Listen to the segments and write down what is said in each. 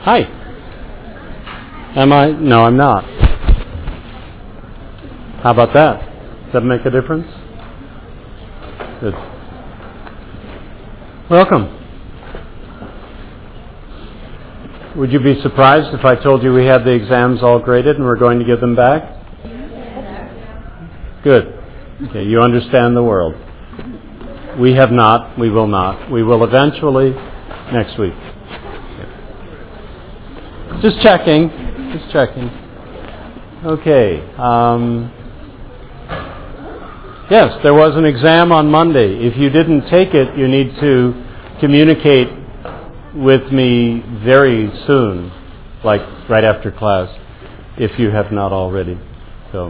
Hi. Am I? No, I'm not. How about that? Does that make a difference? Good. Welcome. Would you be surprised if I told you we had the exams all graded and we're going to give them back? Good. Okay, you understand the world. We have not. We will not. We will eventually next week. Okay. Just checking. Just checking. Okay. Yes, there was an exam on Monday. If you didn't take it, you need to communicate with me very soon, like right after class, if you have not already. So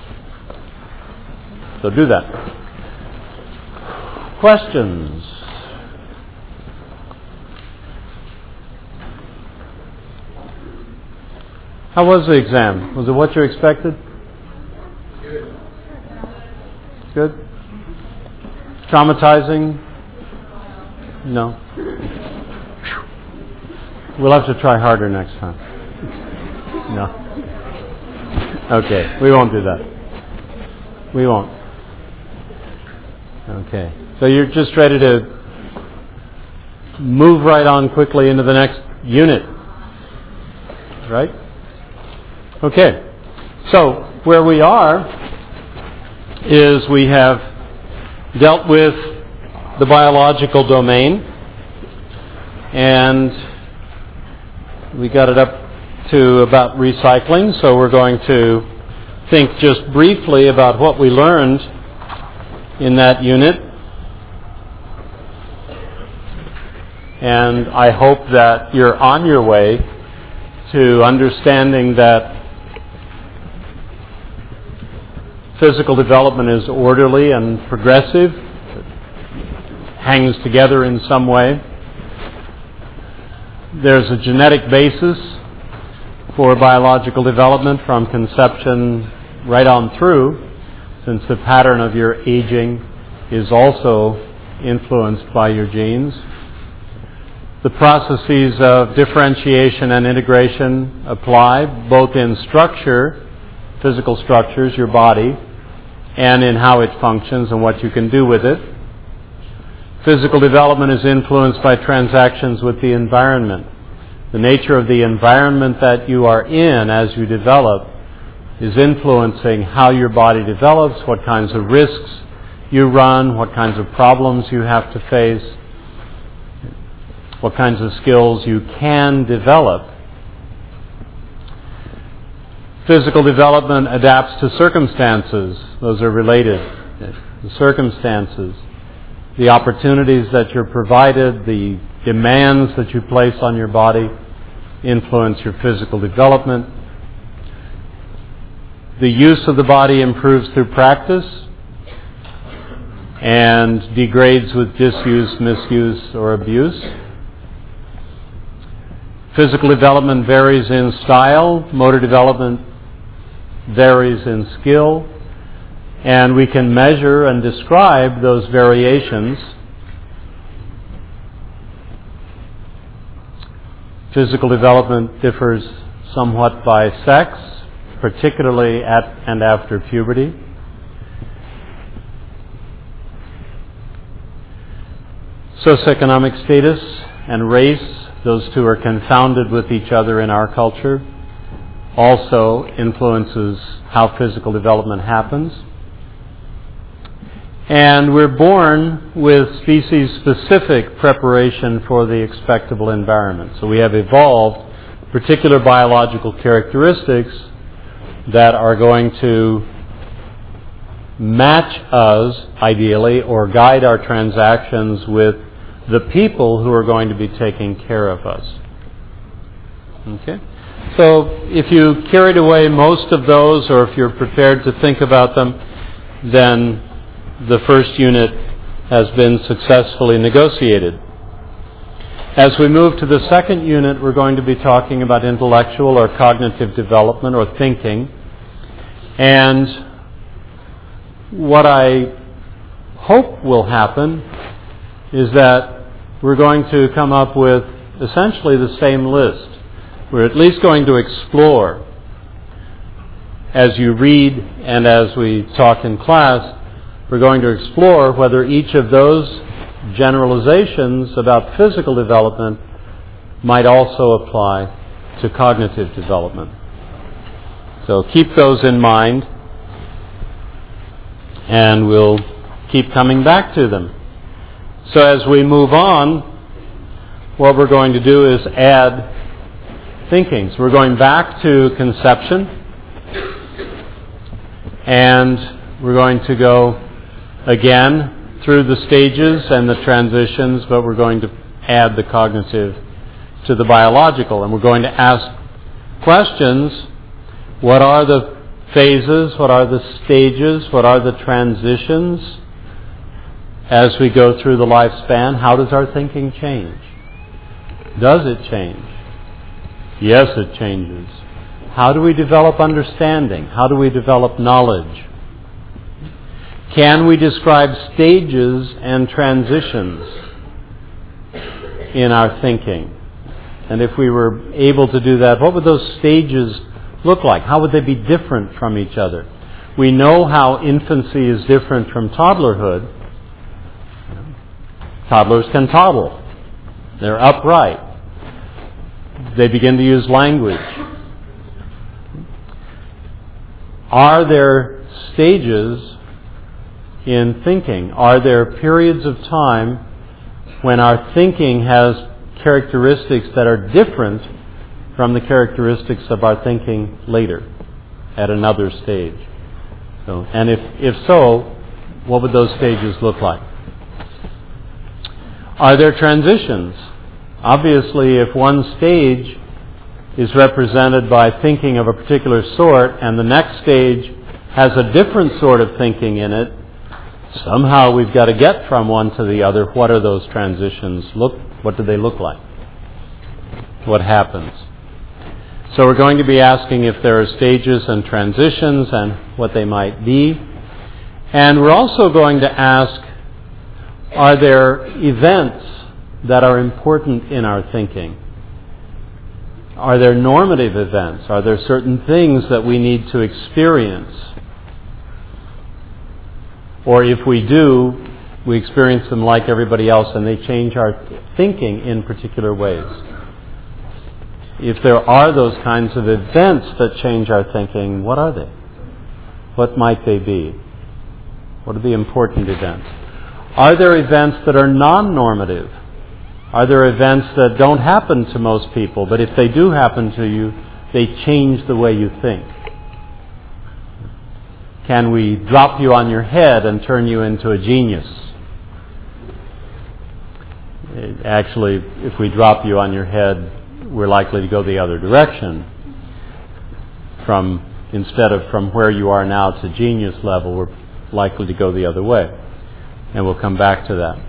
do that. Questions? How was the exam? Was it what you expected? Good. Traumatizing? No. We'll have to try harder next time. No. Okay, we won't do that. We won't. Okay. So you're just ready to move right on quickly into the next unit. Right? Okay. So where we are is we have dealt with the biological domain, and we got it up to about recycling, so we're going to think just briefly about what we learned in that unit. And I hope that you're on your way to understanding that physical development is orderly and progressive. It hangs together in some way. There's a genetic basis for biological development from conception right on through, since the pattern of your aging is also influenced by your genes. The processes of differentiation and integration apply both in structure, physical structures, your body, and in how it functions and what you can do with it. Physical development is influenced by transactions with the environment. The nature of the environment that you are in as you develop is influencing how your body develops, what kinds of risks you run, what kinds of problems you have to face, what kinds of skills you can develop. Physical development adapts to circumstances. Those are related. The circumstances, the opportunities that you're provided, the demands that you place on your body influence your physical development. The use of the body improves through practice and degrades with disuse, misuse, or abuse. Physical development varies in style. Motor development varies in skill. And we can measure and describe those variations. Physical development differs somewhat by sex, particularly at and after puberty. Socioeconomic status and race, those two are confounded with each other in our culture, also influences how physical development happens. And we're born with species-specific preparation for the expectable environment. So we have evolved particular biological characteristics that are going to match us, ideally, or guide our transactions with the people who are going to be taking care of us. Okay? So if you carried away most of those, or if you're prepared to think about them, then the first unit has been successfully negotiated. As we move to the second unit, we're going to be talking about intellectual or cognitive development or thinking. And what I hope will happen is that we're going to come up with essentially the same list we're at least going to explore, as you read and as we talk in class, we're going to explore whether each of those generalizations about physical development might also apply to cognitive development. So keep those in mind, and we'll keep coming back to them. So as we move on, what we're going to do is add thinking. So we're going back to conception, and we're going to go again through the stages and the transitions, but we're going to add the cognitive to the biological. And we're going to ask questions. What are the phases? What are the stages? What are the transitions as we go through the lifespan? How does our thinking change? Does it change? Yes, it changes. How do we develop understanding? How do we develop knowledge? Can we describe stages and transitions in our thinking? And if we were able to do that, what would those stages look like? How would they be different from each other? We know how infancy is different from toddlerhood. Toddlers can toddle. They're upright. They begin to use language. Are there stages in thinking? Are there periods of time when our thinking has characteristics that are different from the characteristics of our thinking later, at another stage? And if so, what would those stages look like? Are there transitions? Obviously, if one stage is represented by thinking of a particular sort and the next stage has a different sort of thinking in it, somehow we've got to get from one to the other. What are those transitions? What do they look like? What happens? So we're going to be asking if there are stages and transitions and what they might be. And we're also going to ask, are there events that are important in our thinking? Are there normative events? Are there certain things that we need to experience? Or if we do, we experience them like everybody else and they change our thinking in particular ways. If there are those kinds of events that change our thinking, what are they? What might they be? What are the important events? Are there events that are non-normative? Are there events that don't happen to most people, but if they do happen to you, they change the way you think? Can we drop you on your head and turn you into a genius? Actually, if we drop you on your head, we're likely to go the other direction. Instead of from where you are now to genius level, we're likely to go the other way. And we'll come back to that.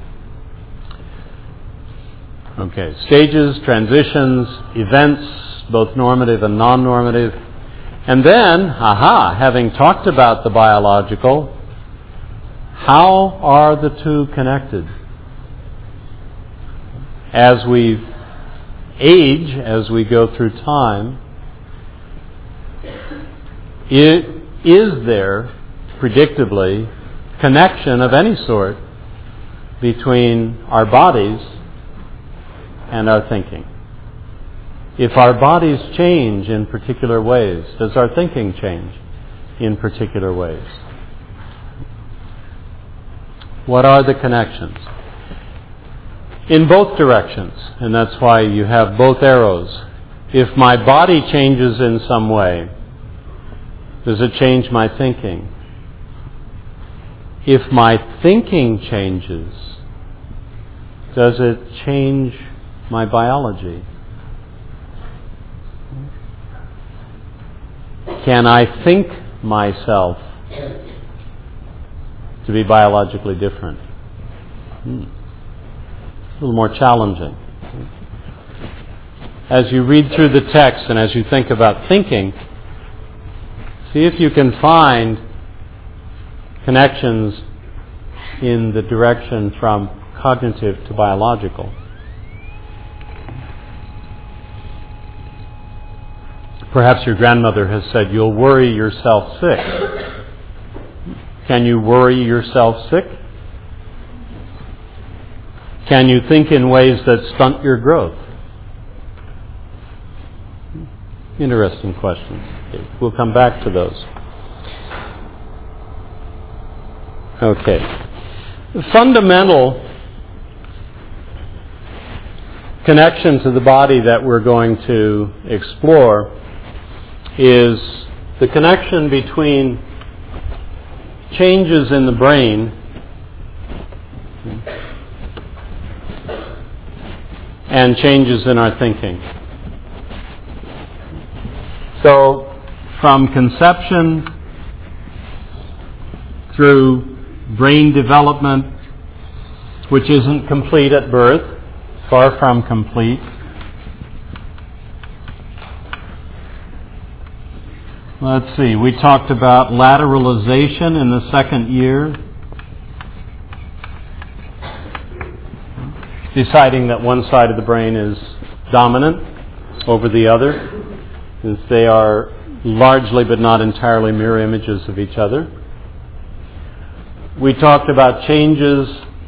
Okay, stages, transitions, events, both normative and non-normative. And then, having talked about the biological, how are the two connected? As we age, as we go through time, is there, predictably, connection of any sort between our bodies and our thinking? If our bodies change in particular ways, does our thinking change in particular ways? What are the connections? In both directions, and that's why you have both arrows. If my body changes in some way, does it change my thinking? If my thinking changes, does it change my biology? Can I think myself to be biologically different? A little more challenging. As you read through the text and as you think about thinking, see if you can find connections in the direction from cognitive to biological. Perhaps your grandmother has said, "You'll worry yourself sick." Can you worry yourself sick? Can you think in ways that stunt your growth? Interesting questions. We'll come back to those. Okay. The fundamental connection to the body that we're going to explore is the connection between changes in the brain and changes in our thinking. So, from conception through brain development, which isn't complete at birth, far from complete, let's see, we talked about lateralization in the second year, deciding that one side of the brain is dominant over the other, since they are largely but not entirely mirror images of each other. We talked about changes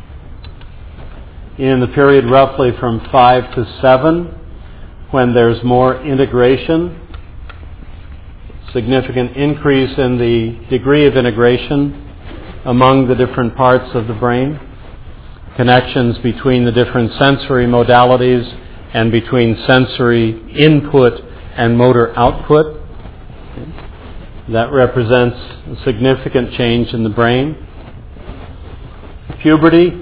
in the period roughly from 5 to 7, when there's more integration, significant increase in the degree of integration among the different parts of the brain, connections between the different sensory modalities and between sensory input and motor output. That represents a significant change in the brain. Puberty.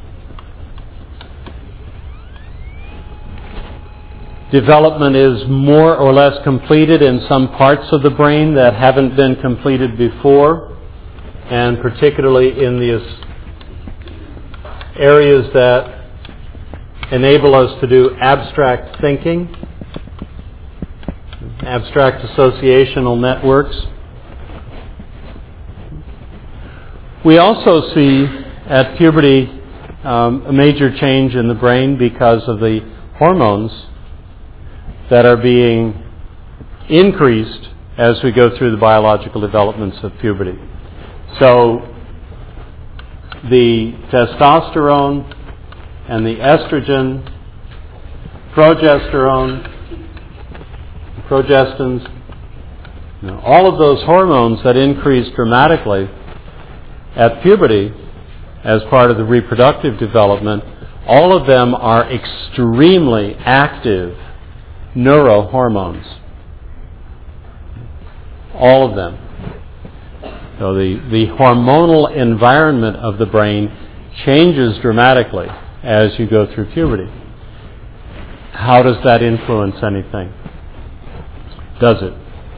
Development is more or less completed in some parts of the brain that haven't been completed before, and particularly in the areas that enable us to do abstract thinking, abstract associational networks. We also see at puberty a major change in the brain because of the hormones that are being increased as we go through the biological developments of puberty. So the testosterone and the estrogen, progestins, all of those hormones that increase dramatically at puberty as part of the reproductive development, all of them are extremely active neurohormones. All of them. So the hormonal environment of the brain changes dramatically as you go through puberty. How does that influence anything? Does it?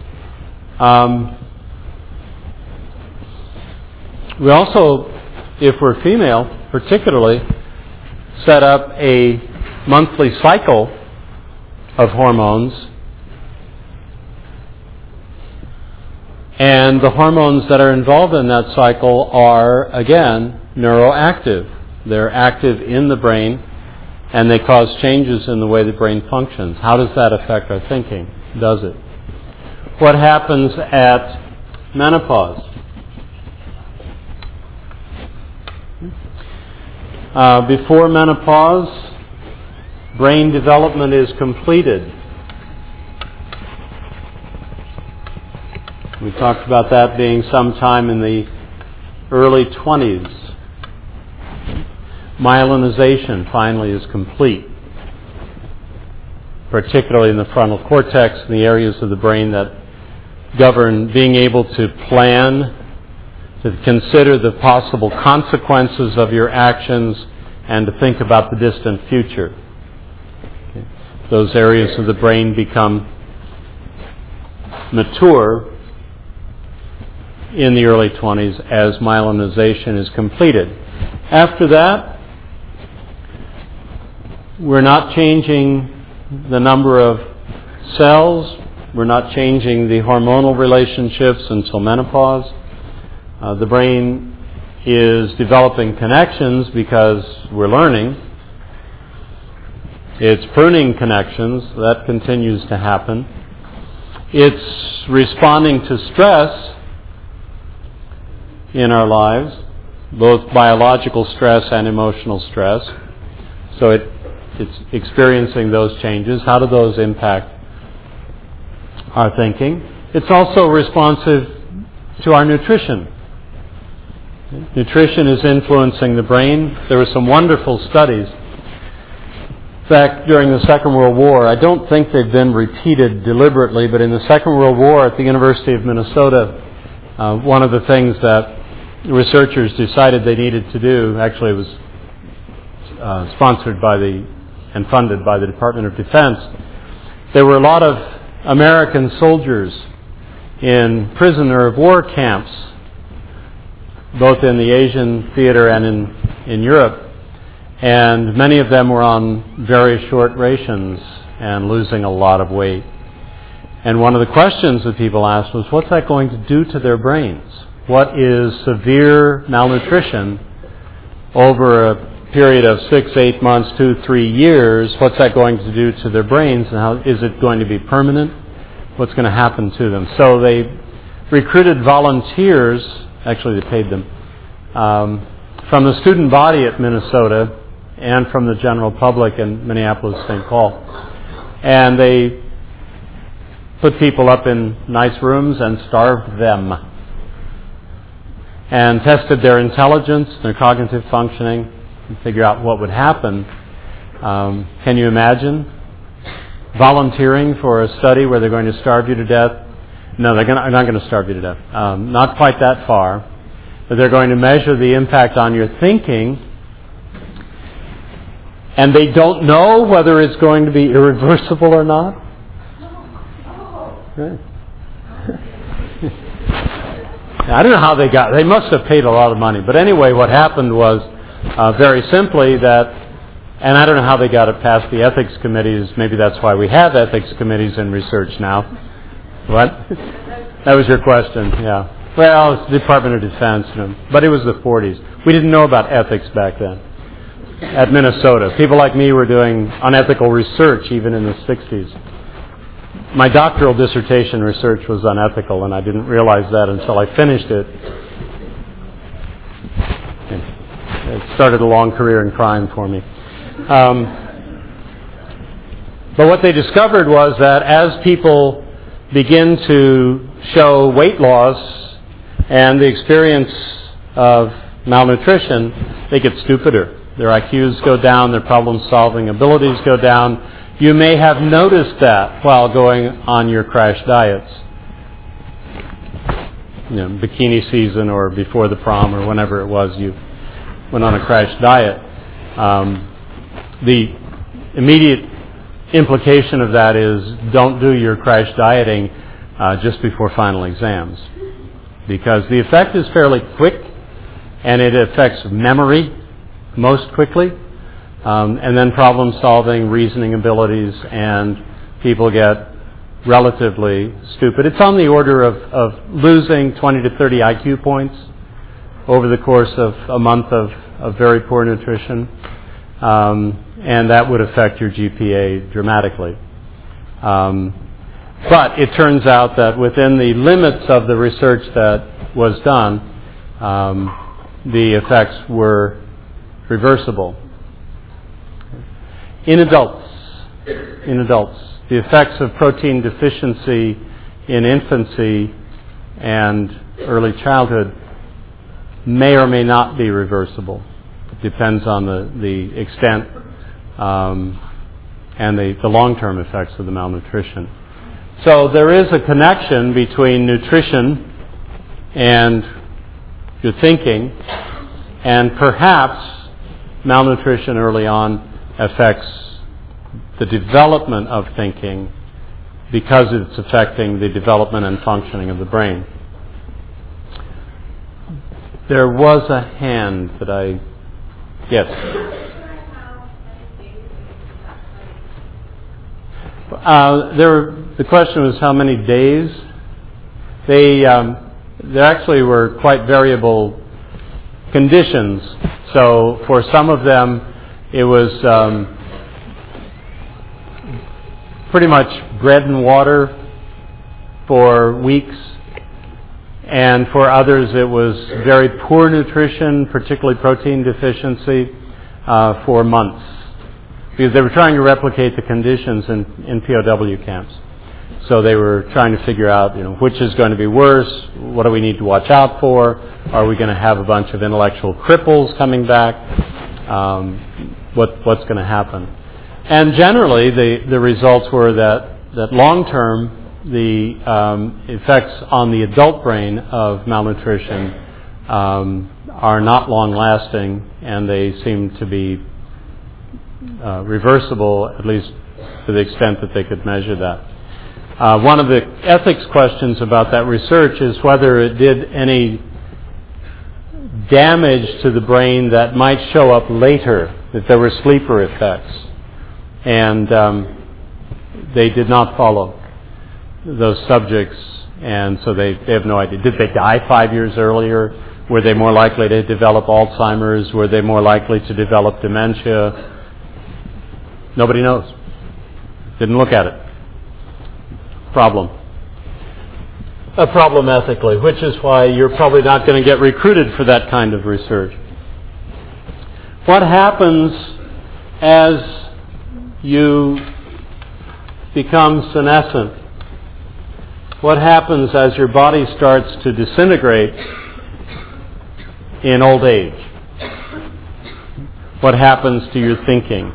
We also, if we're female particularly, set up a monthly cycle of hormones, and the hormones that are involved in that cycle are, again, neuroactive. They're active in the brain, and they cause changes in the way the brain functions. How does that affect our thinking? Does it? What happens at menopause? Before menopause, brain development is completed. We talked about that being sometime in the early 20s. Myelinization finally is complete, particularly in the frontal cortex and the areas of the brain that govern being able to plan, to consider the possible consequences of your actions, and to think about the distant future. Okay. Those areas of the brain become mature in the early 20s as myelinization is completed. After that, we're not changing the number of cells, we're not changing the hormonal relationships until menopause. The brain is developing connections because we're learning. It's pruning connections. That continues to happen. It's responding to stress in our lives, both biological stress and emotional stress. So it's experiencing those changes. How do those impact our thinking? It's also responsive to our nutrition. Nutrition is influencing the brain. There were some wonderful studies. In fact, during the Second World War, I don't think they've been repeated deliberately, but in the Second World War at the University of Minnesota, one of the things that researchers decided they needed to do, actually it was sponsored by and funded by the Department of Defense. There were a lot of American soldiers in prisoner of war camps, both in the Asian theater and in Europe. And many of them were on very short rations and losing a lot of weight. And one of the questions that people asked was, what's that going to do to their brains? What is severe malnutrition over a period of 6, 8 months, 2, 3 years? What's that going to do to their brains? And how is it going to be permanent? What's going to happen to them? So they recruited volunteers, actually they paid them, from the student body at Minnesota and from the general public in Minneapolis, St. Paul. And they put people up in nice rooms and starved them and tested their intelligence, their cognitive functioning, and figure out what would happen. Can you imagine volunteering for a study where they're going to starve you to death? No, they're not going to starve you to death. Not quite that far. But they're going to measure the impact on your thinking, and they don't know whether it's going to be irreversible or not. Right. I don't know how they must have paid a lot of money. But anyway, what happened was very simply that, and I don't know how they got it past the ethics committees. Maybe that's why we have ethics committees in research now. What? That was your question, yeah. Well, it's the Department of Defense, but it was the 40s. We didn't know about ethics back then at Minnesota. People like me were doing unethical research even in the 60s. My doctoral dissertation research was unethical, and I didn't realize that until I finished it. It started a long career in crime for me. But what they discovered was that as people begin to show weight loss and the experience of malnutrition, they get stupider. Their IQs go down, their problem-solving abilities go down. You may have noticed that while going on your crash diets. Bikini season or before the prom or whenever it was you went on a crash diet. The immediate implication of that is don't do your crash dieting just before final exams, because the effect is fairly quick and it affects memory most quickly, and then problem solving, reasoning abilities, and people get relatively stupid. It's on the order of losing 20 to 30 IQ points over the course of a month of very poor nutrition, and that would affect your GPA dramatically. But it turns out that within the limits of the research that was done, the effects were reversible. In adults, the effects of protein deficiency in infancy and early childhood may or may not be reversible. It depends on the extent and the long-term effects of the malnutrition. So there is a connection between nutrition and your thinking, and perhaps malnutrition early on affects the development of thinking because it's affecting the development and functioning of the brain. There was a hand that I... Yes? The question was how many days. There actually were quite variable conditions. So for some of them, it was pretty much bread and water for weeks, and for others it was very poor nutrition, particularly protein deficiency, for months, because they were trying to replicate the conditions in POW camps. So they were trying to figure out, which is going to be worse, what do we need to watch out for, are we going to have a bunch of intellectual cripples coming back, what's going to happen. And generally the results were that long term the effects on the adult brain of malnutrition are not long lasting, and they seem to be reversible, at least to the extent that they could measure that. One of the ethics questions about that research is whether it did any damage to the brain that might show up later, if there were sleeper effects. And they did not follow those subjects, and so they have no idea. Did they die 5 years earlier? Were they more likely to develop Alzheimer's? Were they more likely to develop dementia? Nobody knows. Didn't look at it. A problem ethically, which is why you're probably not going to get recruited for that kind of research. What happens as you become senescent? What happens as your body starts to disintegrate in old age? What happens to your thinking?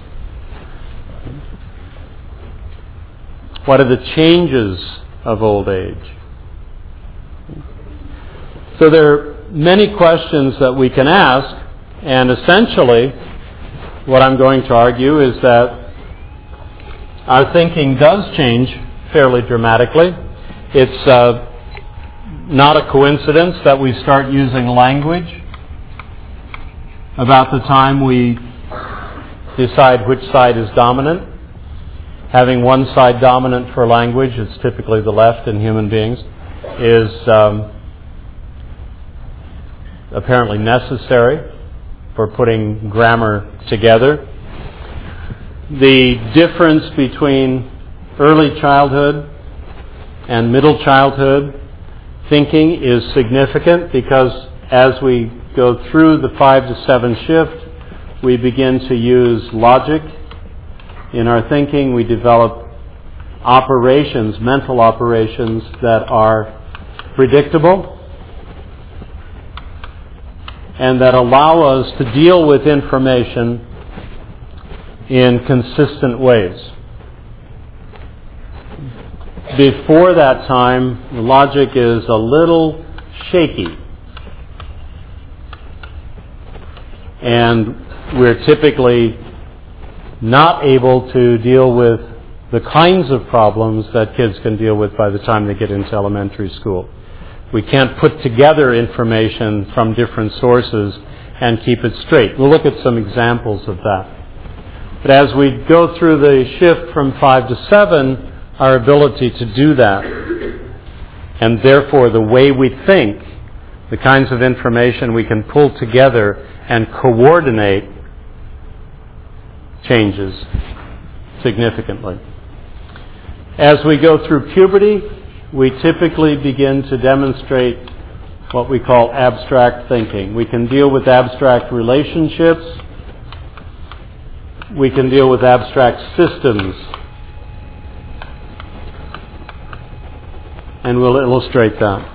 What are the changes of old age? So there are many questions that we can ask, and essentially what I'm going to argue is that our thinking does change fairly dramatically. It's not a coincidence that we start using language about the time we decide which side is dominant. Having one side dominant for language, it's typically the left in human beings, is apparently necessary for putting grammar together. The difference between early childhood and middle childhood thinking is significant, because as we go through the 5 to 7 shift, we begin to use logic in our thinking. We develop operations, mental operations that are predictable and that allow us to deal with information in consistent ways. Before that time, logic is a little shaky, and we're typically not able to deal with the kinds of problems that kids can deal with by the time they get into elementary school. We can't put together information from different sources and keep it straight. We'll look at some examples of that. But as we go through the shift from 5 to 7, our ability to do that, and therefore the way we think, the kinds of information we can pull together and coordinate, changes significantly. As we go through puberty, we typically begin to demonstrate what we call abstract thinking. We can deal with abstract relationships. We can deal with abstract systems. And we'll illustrate that.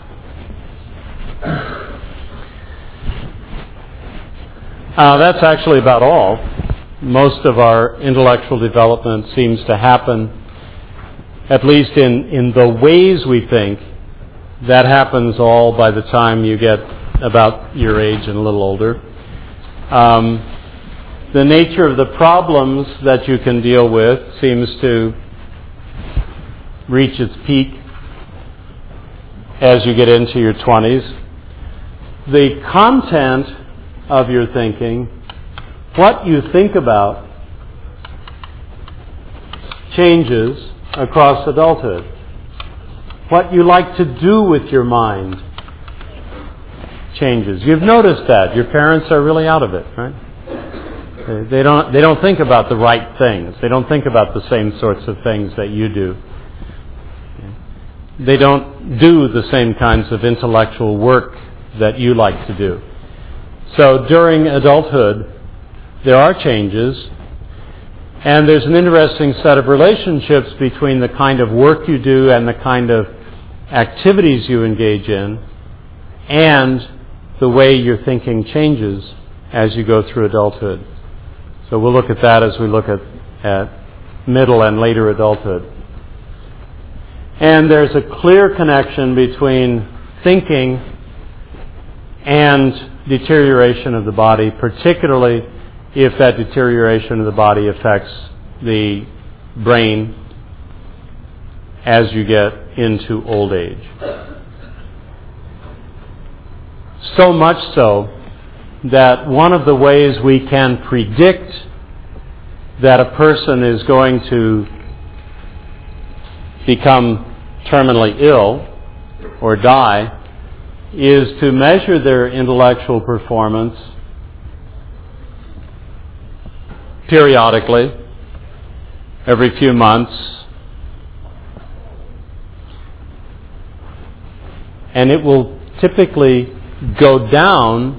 That's actually about all. Most of our intellectual development seems to happen, at least in the ways we think. That happens all by the time you get about your age and a little older. The nature of the problems that you can deal with seems to reach its peak as you get into your 20s. The content of your thinking, what you think about, changes across adulthood. What you like to do with your mind changes. You've noticed that. Your parents are really out of it, right? They don't think about the right things. They don't think about the same sorts of things that you do. They don't do the same kinds of intellectual work that you like to do. So during adulthood, there are changes, and there's an interesting set of relationships between the kind of work you do and the kind of activities you engage in, and the way your thinking changes as you go through adulthood. So we'll look at that as we look at middle and later adulthood. And there's a clear connection between thinking and deterioration of the body, particularly if that deterioration of the body affects the brain as you get into old age. So much so that one of the ways we can predict that a person is going to become terminally ill or die is to measure their intellectual performance periodically, every few months, and it will typically go down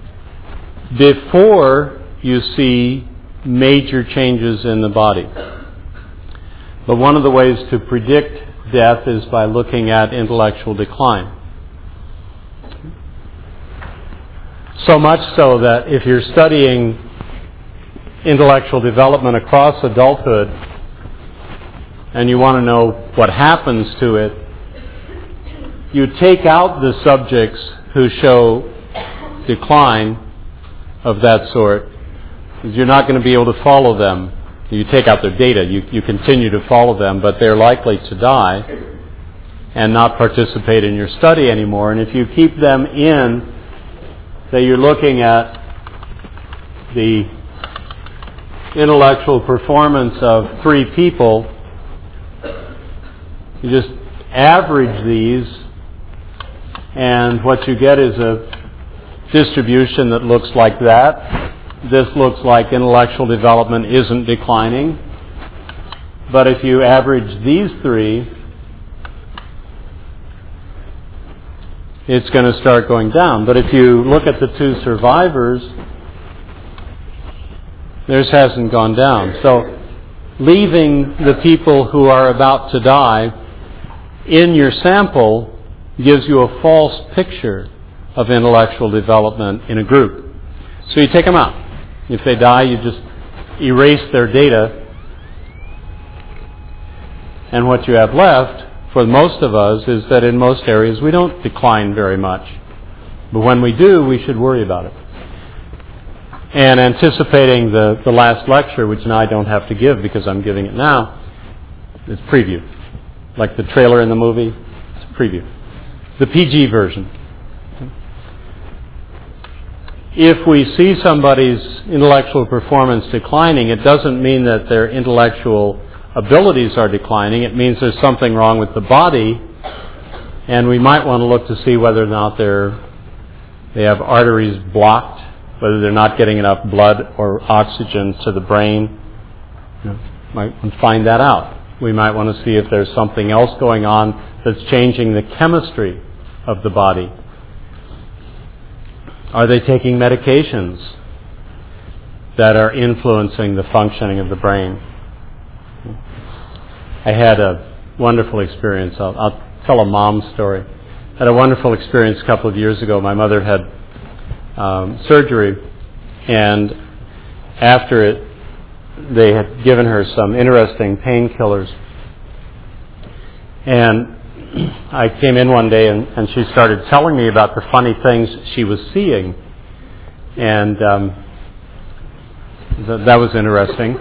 before you see major changes in the body. But one of the ways to predict death is by looking at intellectual decline. So much so that if you're studying intellectual development across adulthood and you want to know what happens to it, you take out the subjects who show decline of that sort, because you're not going to be able to follow them. You take out their data, you continue to follow them, but they're likely to die and not participate in your study anymore. And if you keep them in, say you're looking at the intellectual performance of 3 people, you just average these, and what you get is a distribution that looks like that. This looks like intellectual development isn't declining. But if you average these 3, it's going to start going down. But if you look at the 2 survivors, theirs hasn't gone down. So leaving the people who are about to die in your sample gives you a false picture of intellectual development in a group. So you take them out. If they die, you just erase their data. And what you have left, for most of us, is that in most areas we don't decline very much. But when we do, we should worry about it. And anticipating the last lecture, which now I don't have to give because I'm giving it now, is preview. Like the trailer in the movie, it's a preview. The PG version. If we see somebody's intellectual performance declining, it doesn't mean that their intellectual abilities are declining. It means there's something wrong with the body, and we might want to look to see whether or not they have arteries blocked, whether they're not getting enough blood or oxygen to the brain. Might find that out. We might want to see if there's something else going on that's changing the chemistry of the body. Are they taking medications that are influencing the functioning of the brain? I had a wonderful experience. I'll tell a mom story. I had a wonderful experience a couple of years ago. My mother had surgery, and after it, they had given her some interesting painkillers. And I came in one day and she started telling me about the funny things she was seeing. And that was interesting.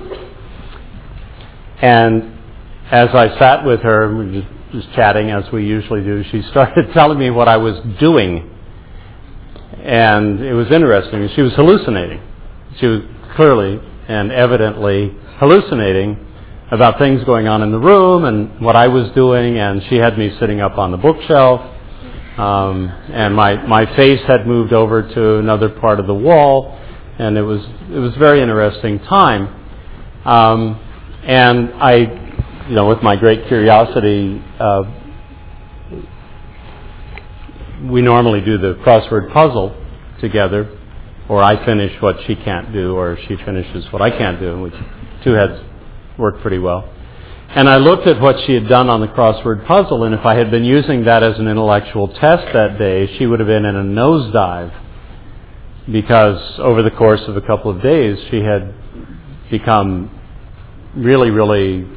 And as I sat with her, we were just chatting as we usually do, she started telling me what I was doing. And it was interesting. She was hallucinating. She was clearly and evidently hallucinating about things going on in the room and what I was doing, and she had me sitting up on the bookshelf, and my face had moved over to another part of the wall, and it was a very interesting time. And I, with my great curiosity, we normally do the crossword puzzle together, or I finish what she can't do, or she finishes what I can't do, and we two heads work pretty well. And I looked at what she had done on the crossword puzzle, and if I had been using that as an intellectual test that day, she would have been in a nosedive, because over the course of a couple of days, she had become really, really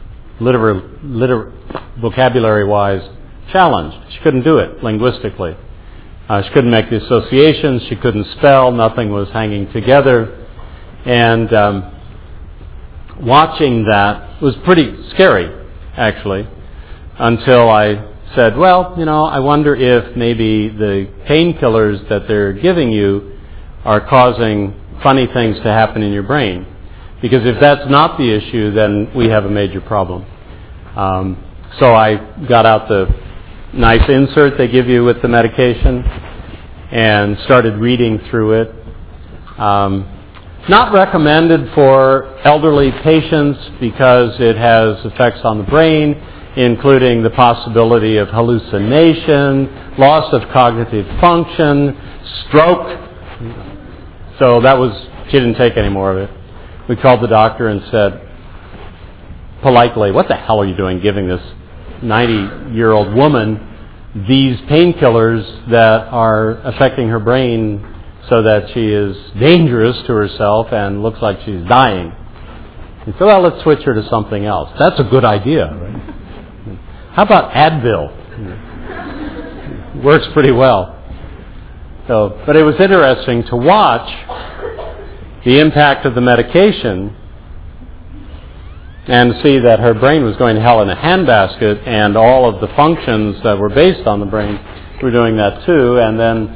vocabulary-wise challenged. She couldn't do it linguistically. She couldn't make the associations. She couldn't spell. Nothing was hanging together. And watching that was pretty scary, actually, until I said, well, I wonder if maybe the painkillers that they're giving you are causing funny things to happen in your brain. Because if that's not the issue, then we have a major problem. So I got out the nice insert they give you with the medication and started reading through it. Not recommended for elderly patients because it has effects on the brain, including the possibility of hallucination, loss of cognitive function, stroke. So she didn't take any more of it. We called the doctor and said, politely, what the hell are you doing giving this 90-year-old woman these painkillers that are affecting her brain so that she is dangerous to herself and looks like she's dying? He said, well, let's switch her to something else. That's a good idea, right? How about Advil? Works pretty well. But it was interesting to watch the impact of the medication and see that her brain was going to hell in a handbasket, and all of the functions that were based on the brain were doing that too. And then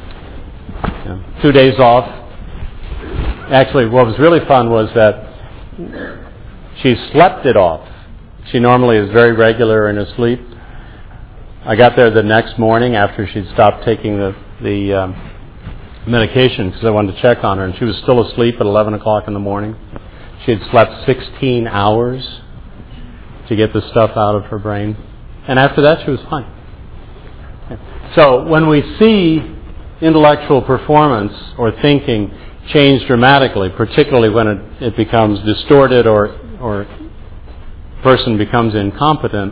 2 days off. Actually, what was really fun was that she slept it off. She normally is very regular in her sleep. I got there the next morning after she'd stopped taking the medication because I wanted to check on her, and she was still asleep at 11 o'clock in the morning. She had slept 16 hours to get the stuff out of her brain. And after that, she was fine. So when we see intellectual performance or thinking change dramatically, particularly when it becomes distorted or person becomes incompetent,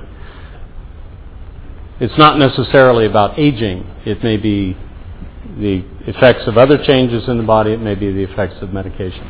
it's not necessarily about aging. It may be the effects of other changes in the body. It may be the effects of medication.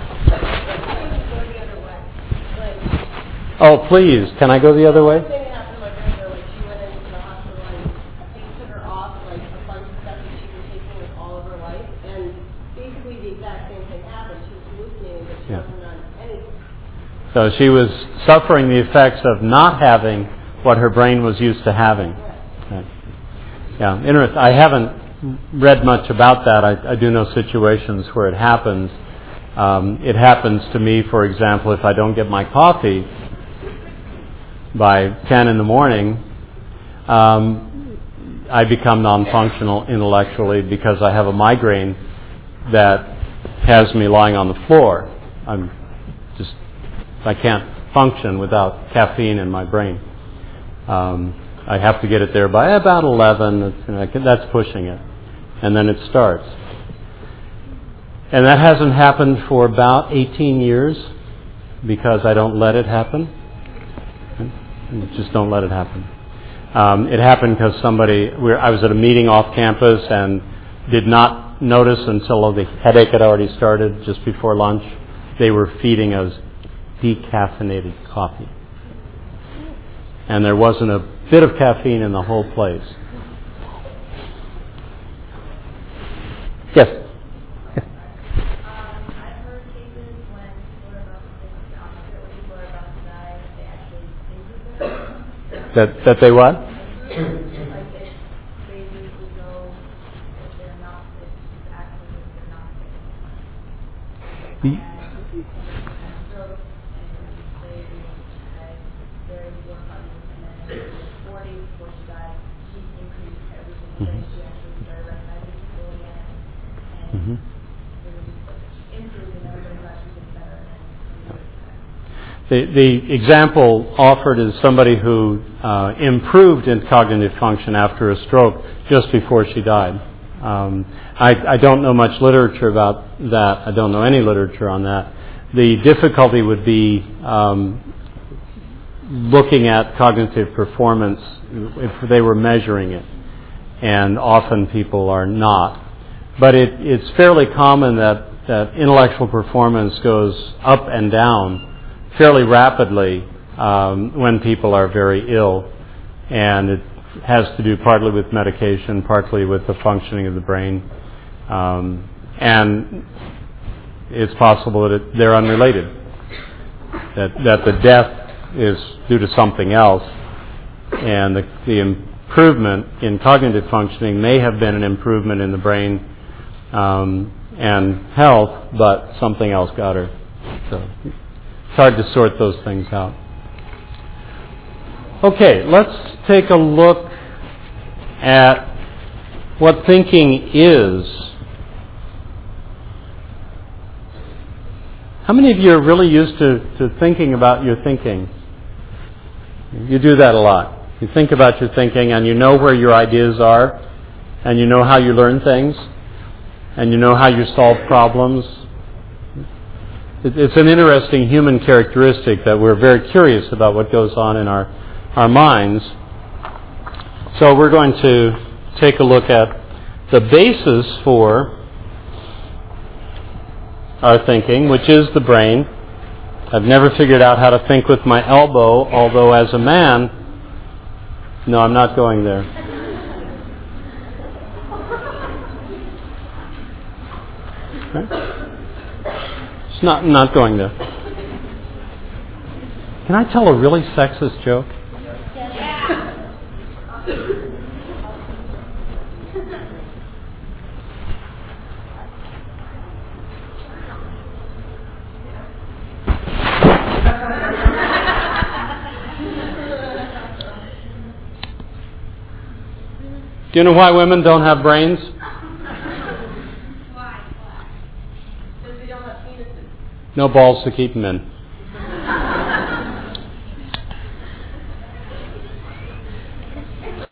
Oh, please, can I go the other way? She went into the hospital and they took her off a bunch of stuff that she'd been taking all of her life, and basically the exact same thing happened. She was hallucinating, but she wasn't on anything. So she was suffering the effects of not having what her brain was used to having. Right. Yeah, interesting. I haven't read much about that. I do know situations where it happens. It happens to me, for example, if I don't get my coffee by 10 in the morning, I become non-functional intellectually because I have a migraine that has me lying on the floor. I can't function without caffeine in my brain. I have to get it there by about 11. That's pushing it. And then it starts. And that hasn't happened for about 18 years because I don't let it happen. Just don't let it happen. It happened because I was at a meeting off campus and did not notice until the headache had already started just before lunch. They were feeding us decaffeinated coffee. And there wasn't a bit of caffeine in the whole place. Yes? I've heard cases when people are about to think the opposite, when people are about to die, they actually think That they what? like if they usually go, if they're not, if it's actually if they're not sick. And stroke, and they had very poor cognition, and then in her 40s before she died, she increased every single day. She actually started recognizing people again, and it was just improved, and everybody thought she was better. The example offered is somebody who improved in cognitive function after a stroke just before she died. I don't know much literature about that. I don't know any literature on that. The difficulty would be looking at cognitive performance if they were measuring it, and often people are not. But it's fairly common that intellectual performance goes up and down fairly rapidly when people are very ill, and it has to do partly with medication, partly with the functioning of the brain, and it's possible that they're unrelated, that the death is due to something else, and the improvement in cognitive functioning may have been an improvement in the brain and health, but something else got her. So it's hard to sort those things out. Okay, let's take a look at what thinking is. How many of you are really used to thinking about your thinking? You do that a lot. You think about your thinking, and you know where your ideas are, and you know how you learn things, and you know how you solve problems. It's an interesting human characteristic that we're very curious about what goes on in our minds. So we're going to take a look at the basis for our thinking, which is the brain. I've never figured out how to think with my elbow, although as a man... No, I'm not going there. Okay. It's not going there. Can I tell a really sexist joke? Do you know why women don't have brains? Why? Because they don't have penises. No balls to keep them in.